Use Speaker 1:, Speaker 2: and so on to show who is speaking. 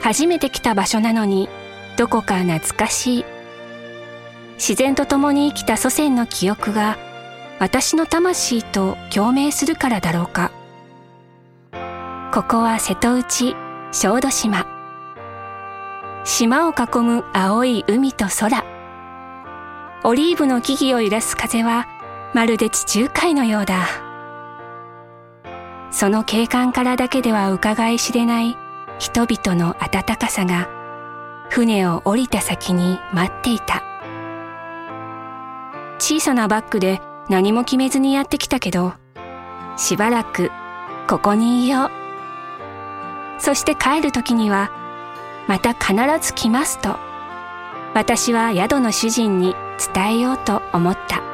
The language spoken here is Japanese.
Speaker 1: 初めて来た場所なのにどこか懐かしい。自然と共に生きた祖先の記憶が私の魂と共鳴するからだろうか。ここは瀬戸内小豆島。島を囲む青い海と空。オリーブの木々を揺らす風はまるで地中海のようだ。その景観からだけでは伺い知れない人々の温かさが船を降りた先に待っていた。小さなバッグで何も決めずにやってきたけど、しばらくここにいよう。そして帰る時にはまた必ず来ますと私は宿の主人に伝えようと思った。